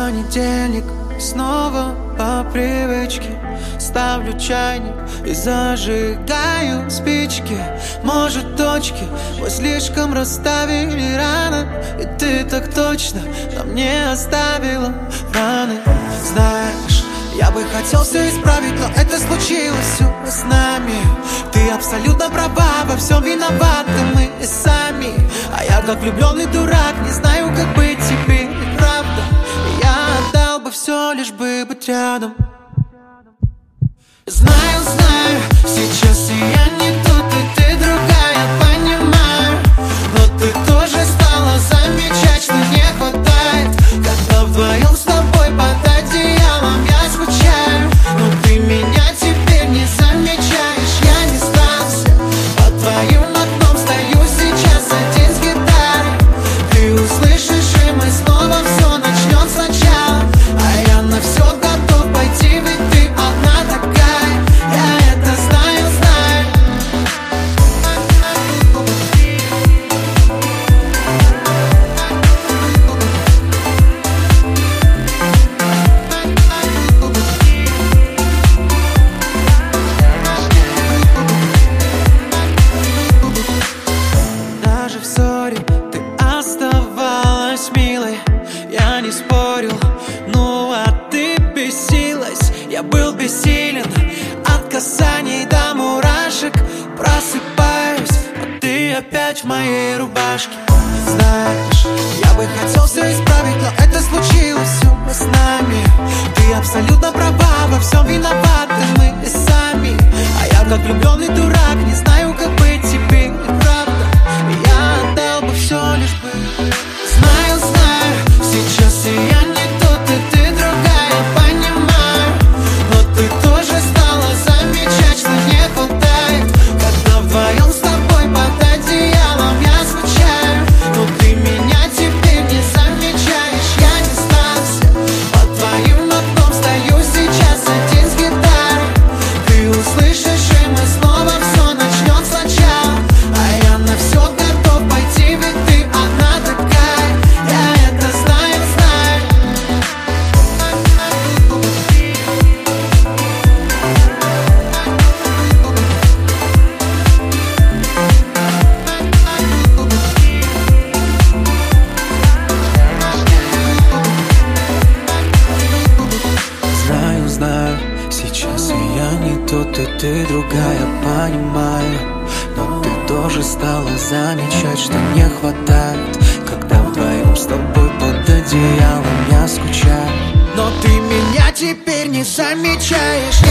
понедельник, снова по привычке ставлю чайник и зажигаю спички. Может, точки мы слишком расставили рано, и ты так точно на мне оставила раны. Знаешь, я бы хотел все исправить, но это случилось все с нами. Ты абсолютно права, во всем виноваты мы сами. А я как влюбленный дурак, не знаю, как быть теперь, правда. Я отдал бы все, лишь бы быть рядом. Знаю, знаю, сейчас и я не тут, и ты другая, понимаю. Но ты тоже стала замечать, что не хватает, когда вдвоем с тобой под одеялом я скучаю. Но ты меня теперь не замечаешь, я не сдался. Под твоим окном стою сейчас один с гитарой. Ты услышишь, и мы снова все начнем сначала. А я на все готов пойти, ведь ты одна такая. Я это знаю, знаю. Даже в ссоре ты оставалась милой. Я не спорил, ну а ты бесилась. Я был бессилен от касаний до мурашек. Просыпаюсь, а ты опять в моей рубашке. Знаешь, я бы хотел все исправить, но это случилось все с нами. Ты абсолютно права, во всем виноваты мы сами. А я как влюбленный дурак, не знаю, как быть теперь, правда. Я отдал бы все, лишь бы. Знаю, знаю, сейчас и я не тот, и ты другая, понимаю. Но ты тоже стала замечать, что не хватает, когда вдвоем с тобой под одеялом я скучаю. Но ты меня теперь не замечаешь, я не сдался. Под твоим окном стою сейчас один с гитарой. Ты услышишь, и мы снова все начнем сначала. А я на все готов пойти, ведь ты одна такая. Я это знаю, знаю. Знаю, знаю, сейчас и я не тот, и ты другая, понимаю. Но ты тоже стала замечать, что не хватает, когда вдвоем с тобой под одеялом я скучаю. Но ты меня теперь не замечаешь.